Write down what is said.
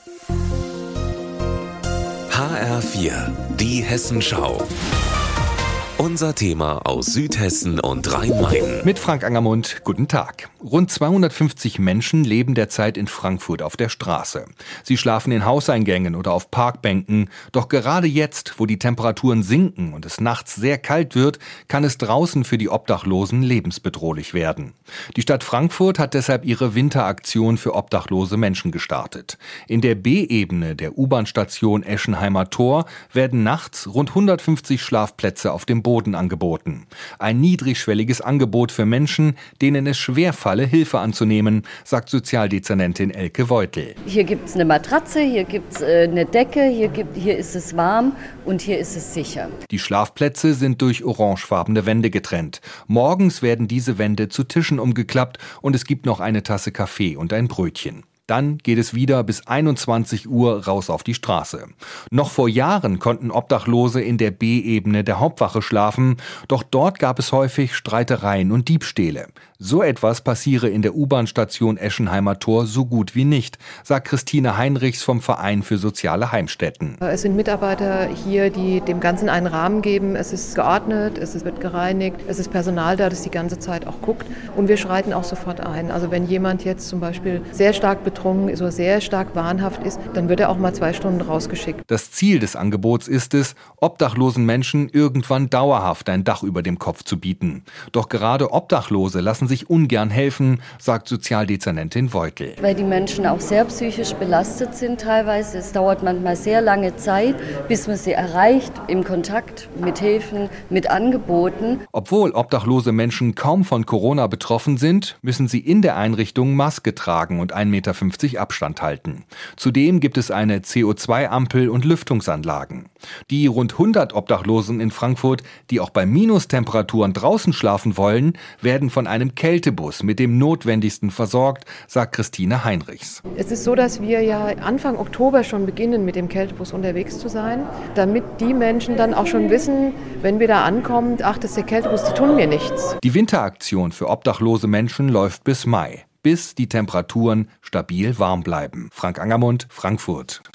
HR4, die Hessenschau. Unser Thema aus Südhessen und Rhein-Main. Mit Frank Angermund, guten Tag. Rund 250 Menschen leben derzeit in Frankfurt auf der Straße. Sie schlafen in Hauseingängen oder auf Parkbänken. Doch gerade jetzt, wo die Temperaturen sinken und es nachts sehr kalt wird, kann es draußen für die Obdachlosen lebensbedrohlich werden. Die Stadt Frankfurt hat deshalb ihre Winteraktion für obdachlose Menschen gestartet. In der B-Ebene der U-Bahn-Station Eschenheimer Tor werden nachts rund 150 Schlafplätze auf dem Boden angeboten. Ein niedrigschwelliges Angebot für Menschen, denen es schwerfalle, Hilfe anzunehmen, sagt Sozialdezernentin Elke Weutel. Hier gibt es eine Matratze, hier gibt es eine Decke, hier ist es warm und hier ist es sicher. Die Schlafplätze sind durch orangefarbene Wände getrennt. Morgens werden diese Wände zu Tischen umgeklappt und es gibt noch eine Tasse Kaffee und ein Brötchen. Dann geht es wieder bis 21 Uhr raus auf die Straße. Noch vor Jahren konnten Obdachlose in der B-Ebene der Hauptwache schlafen, doch dort gab es häufig Streitereien und Diebstähle. So etwas passiere in der U-Bahn-Station Eschenheimer Tor so gut wie nicht, sagt Christine Heinrichs vom Verein für soziale Heimstätten. Es sind Mitarbeiter hier, die dem Ganzen einen Rahmen geben. Es ist geordnet, es wird gereinigt, es ist Personal da, das die ganze Zeit auch guckt. Und wir schreiten auch sofort ein. Also wenn jemand jetzt zum Beispiel sehr stark betrunken ist oder sehr stark wahnhaft ist, dann wird er auch mal 2 Stunden rausgeschickt. Das Ziel des Angebots ist es, obdachlosen Menschen irgendwann dauerhaft ein Dach über dem Kopf zu bieten. Doch gerade Obdachlose lassen sich ungern helfen, sagt Sozialdezernentin Weutel. Weil die Menschen auch sehr psychisch belastet sind teilweise. Es dauert manchmal sehr lange Zeit, bis man sie erreicht, im Kontakt mit Hilfen, mit Angeboten. Obwohl obdachlose Menschen kaum von Corona betroffen sind, müssen sie in der Einrichtung Maske tragen und 1,50 Meter Abstand halten. Zudem gibt es eine CO2-Ampel und Lüftungsanlagen. Die rund 100 Obdachlosen in Frankfurt, die auch bei Minustemperaturen draußen schlafen wollen, werden von einem Kältebus mit dem Notwendigsten versorgt, sagt Christine Heinrichs. Es ist so, dass wir ja Anfang Oktober schon beginnen, mit dem Kältebus unterwegs zu sein, damit die Menschen dann auch schon wissen, wenn wir da ankommen, ach, das ist der Kältebus, die tun mir nichts. Die Winteraktion für obdachlose Menschen läuft bis Mai, bis die Temperaturen stabil warm bleiben. Frank Angermund, Frankfurt.